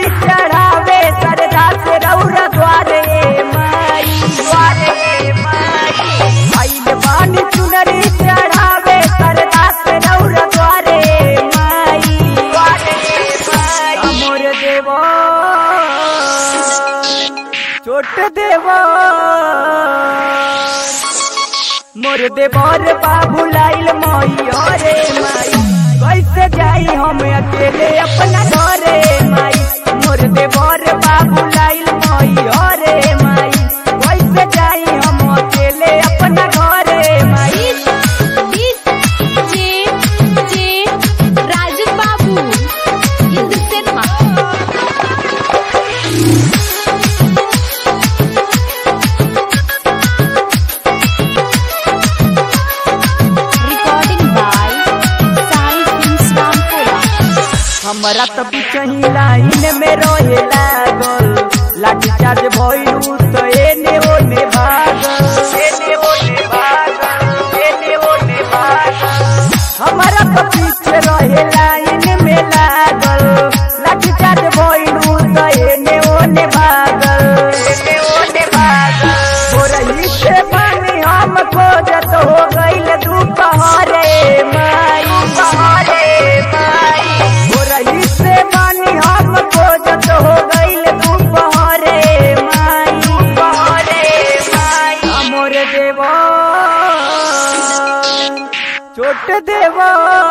चढ़ावे सरदा से रौरा द्वारे माई आइल बानी चुनरी चढ़ावे सरदा से रौरा द्वारे माई मोर देवा छोट देवा मोर देवर बाबू लाइल माई अरे माई कैसे जाई हम अकेले अपना घरे माई मोर देवर बाबू लाइल माई अरे माई कैसे जाई हम अकेले अपना घरे माई राजन बाबू हमारा तो बिचही लाइन में रहे लागल लाठी चार्ज भइलू तो एने ओने भागल हमारा तो पीछे रहे लाइन में लागल लाठी चार्ज भइलू तो एने ओने भागल हो रही से पानी हम खोजत हो गइल दोपहरे माई से मानी हम खोजत हो गइल दोपहरे माई मोर देवा छोट देवा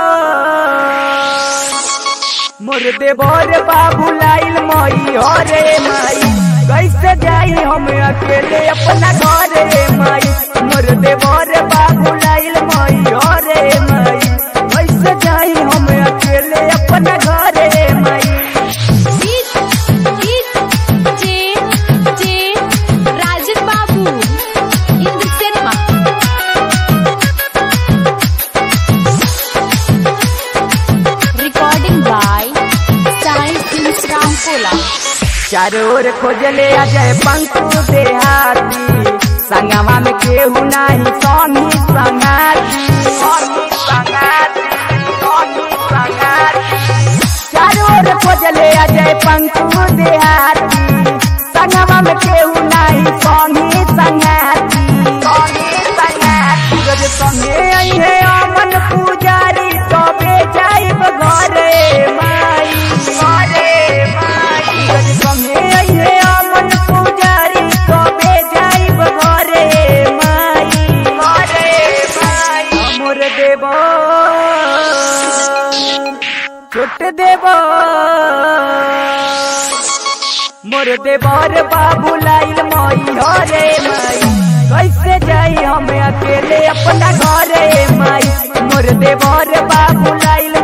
मोर देवर बाबू लाइल माई हरे माई कैसे जाई हम अकेले अपना घरे माई मोर देवर बाबू लाइल माई हरे माई कैसे जाई हम अकेले अपना घरे माई राजन बाबू रिकॉर्डिंग बाय साइंस रामकोला चारों ओर खोजले अजय पंकु देहाती संगवा में केहू नाही स्वामी संगाती चारों ओर खोजले अजय पंकु देहाती संगवा में केहू नाही स्वामी संगाती जब संगे अइहे अमन पुजारी तबे जाइब घरे माई संगे अइहे अमन पुजारी तबे जाइब घरे माई मोर देवा छोट देवा मोर देवर बाबू लाइल माई हरे माई कैसे जाई हम अकेले अपना घरे माई मोर देवर बाबू लाइल